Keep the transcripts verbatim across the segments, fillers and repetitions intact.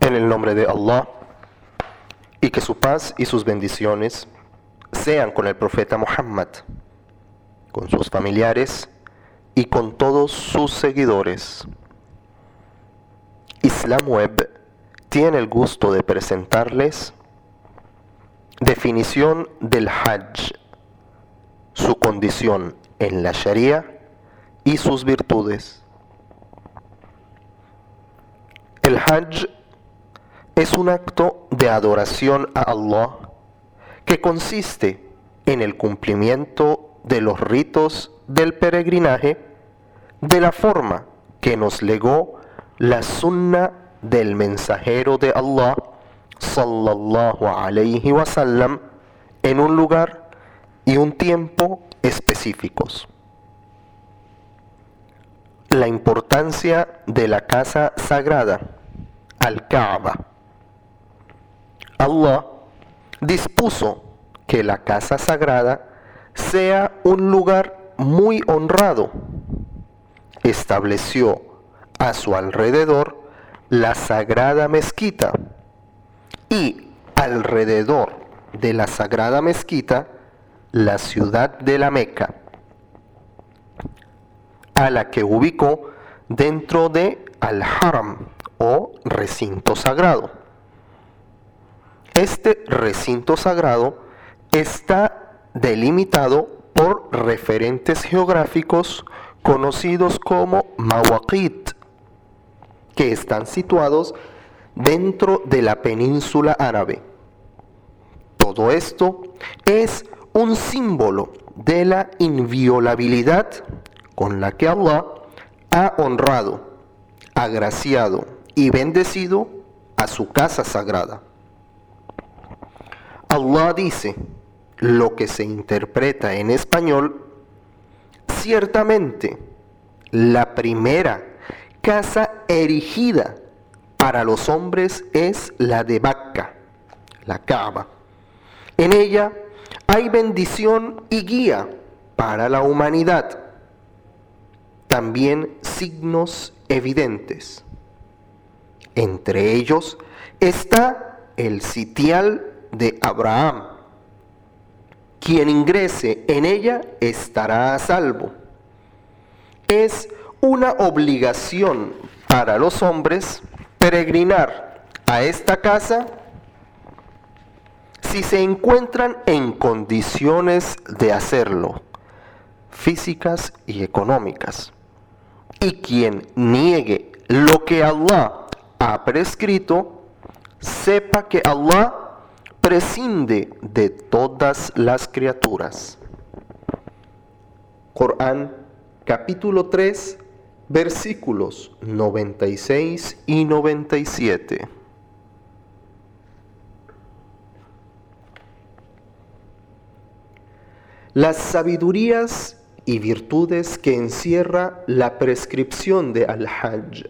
En el nombre de Allah, y que su paz y sus bendiciones sean con el profeta Muhammad, con sus familiares y con todos sus seguidores. Islam Web tiene el gusto de presentarles definición del Hajj, su condición en la Sharia y sus virtudes. El Hajj es un acto de adoración a Allah que consiste en el cumplimiento de los ritos del peregrinaje de la forma que nos legó la sunna del mensajero de Allah sallallahu alayhi wa sallam en un lugar y un tiempo específicos. La importancia de la casa sagrada, Al-Kaaba. Allah dispuso que la casa sagrada sea un lugar muy honrado. Estableció a su alrededor la sagrada mezquita y alrededor de la sagrada mezquita la ciudad de la Meca, a la que ubicó dentro de Al-Haram o recinto sagrado. Este recinto sagrado está delimitado por referentes geográficos conocidos como mawaqit, que están situados dentro de la península árabe. Todo esto es un símbolo de la inviolabilidad con la que Allah ha honrado, agraciado y bendecido a su casa sagrada. Allah dice, lo que se interpreta en español: ciertamente, la primera casa erigida para los hombres es la de Bakka, la Kaaba. En ella hay bendición y guía para la humanidad. También signos evidentes. Entre ellos está el sitial de Abraham. Quien ingrese en ella estará a salvo. Es una obligación para los hombres peregrinar a esta casa si se encuentran en condiciones de hacerlo, físicas y económicas. Y quien niegue lo que Allah ha prescrito, sepa que Allah prescinde de todas las criaturas. Corán, capítulo tres, versículos noventa y seis y noventa y siete. Las sabidurías y virtudes que encierra la prescripción de Al-Hajj.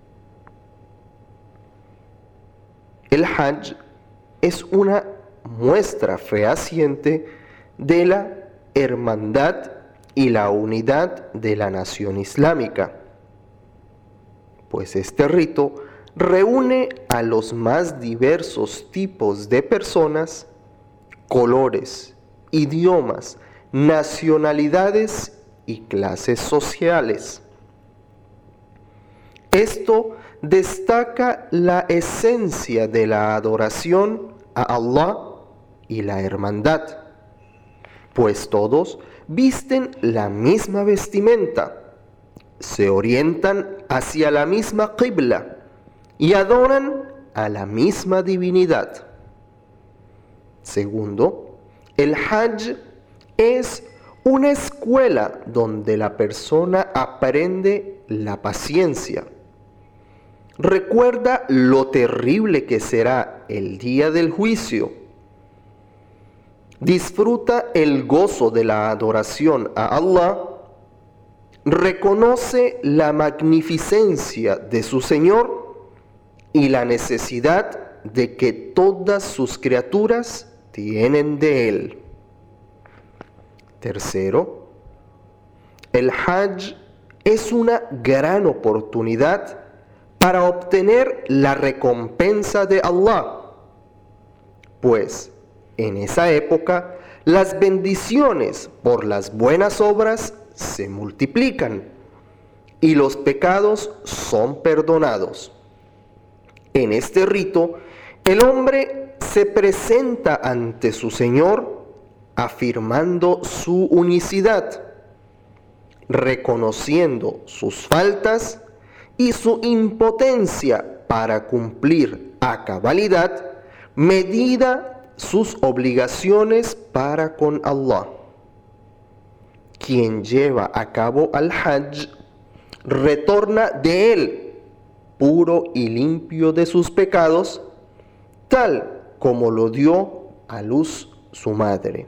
El Hajj es una muestra fehaciente de la hermandad y la unidad de la nación islámica, pues este rito reúne a los más diversos tipos de personas, colores, idiomas, nacionalidades y clases sociales. Esto destaca la esencia de la adoración a Allah y la hermandad, pues todos visten la misma vestimenta, se orientan hacia la misma qibla y adoran a la misma divinidad. Segundo, el Hajj es una escuela donde la persona aprende la paciencia. Recuerda lo terrible que será el día del juicio. Disfruta el gozo de la adoración a Allah. Reconoce la magnificencia de su Señor y la necesidad de que todas sus criaturas tienen de Él. Tercero, el Hajj es una gran oportunidad para obtener la recompensa de Allah, pues en esa época las bendiciones por las buenas obras se multiplican y los pecados son perdonados. En este rito, el hombre se presenta ante su Señor afirmando su unicidad, reconociendo sus faltas y su impotencia para cumplir a cabalidad medida sus obligaciones para con Allah. Quien lleva a cabo al Hajj retorna de él puro y limpio de sus pecados, tal como lo dio a luz su madre.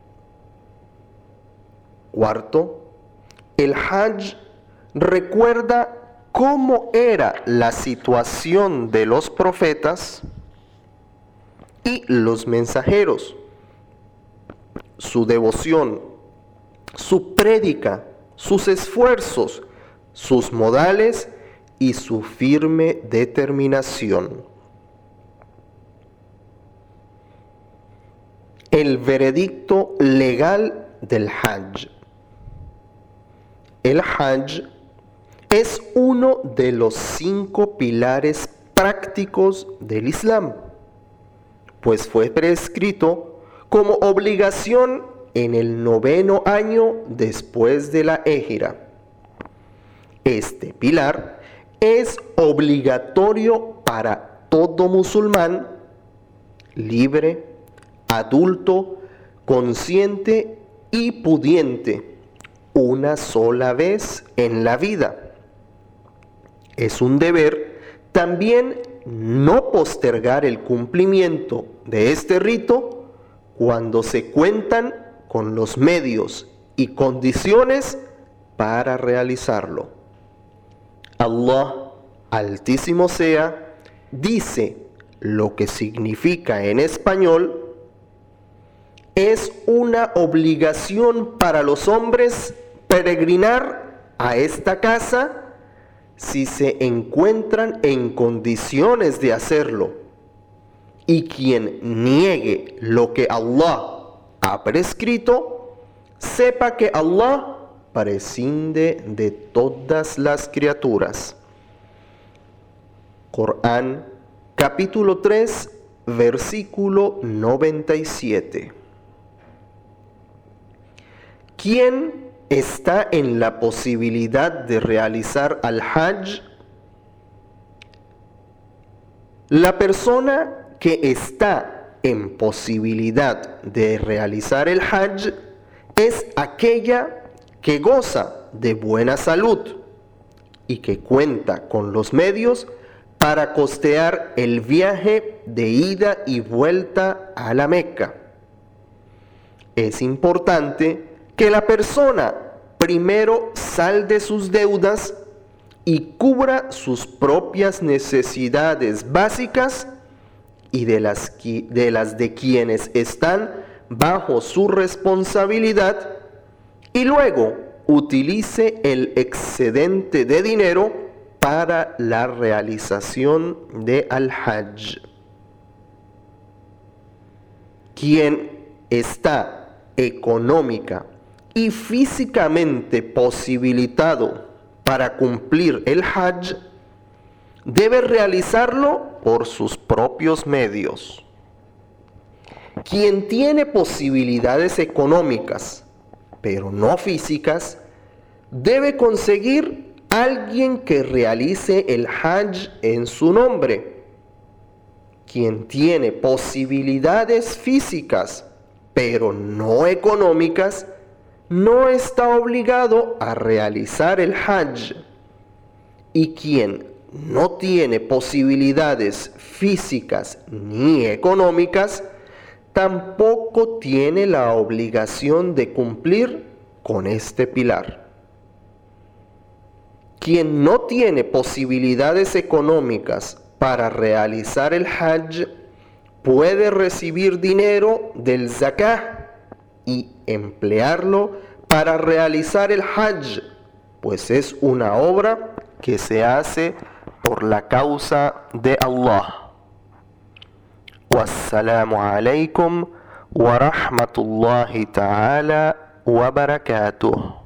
Cuarto, el Hajj recuerda cómo era la situación de los profetas y los mensajeros, su devoción, su prédica, sus esfuerzos, sus modales y su firme determinación. El veredicto legal del Hajj. El Hajj es uno de los cinco pilares prácticos del Islam, pues fue prescrito como obligación en el noveno año después de la Égira. Este pilar es obligatorio para todo musulmán libre, adulto, consciente y pudiente, una sola vez en la vida. Es un deber también no postergar el cumplimiento de este rito cuando se cuentan con los medios y condiciones para realizarlo. Allah, Altísimo sea, dice lo que significa en español: es una obligación para los hombres peregrinar a esta casa si se encuentran en condiciones de hacerlo, y quien niegue lo que Allah ha prescrito, sepa que Allah prescinde de todas las criaturas. Corán, capítulo tres, versículo noventa y siete. ¿Quién está en la posibilidad de realizar al Hajj? La persona que está en posibilidad de realizar el Hajj es aquella que goza de buena salud y que cuenta con los medios para costear el viaje de ida y vuelta a la Meca. Es importante que la persona primero salde sus deudas y cubra sus propias necesidades básicas y de las, de las de quienes están bajo su responsabilidad, y luego utilice el excedente de dinero para la realización de al-Hajj. Quien está económica y físicamente posibilitado para cumplir el Hajj debe realizarlo por sus propios medios. Quien tiene posibilidades económicas pero no físicas debe conseguir alguien que realice el Hajj en su nombre. Quien tiene posibilidades físicas pero no económicas no está obligado a realizar el Hajj, y quien no tiene posibilidades físicas ni económicas tampoco tiene la obligación de cumplir con este pilar. Quien no tiene posibilidades económicas para realizar el Hajj puede recibir dinero del zakah y emplearlo para realizar el Hajj, pues es una obra que se hace por la causa de Allah. Wassalamu alaikum wa rahmatullahi ta'ala wa barakatuh.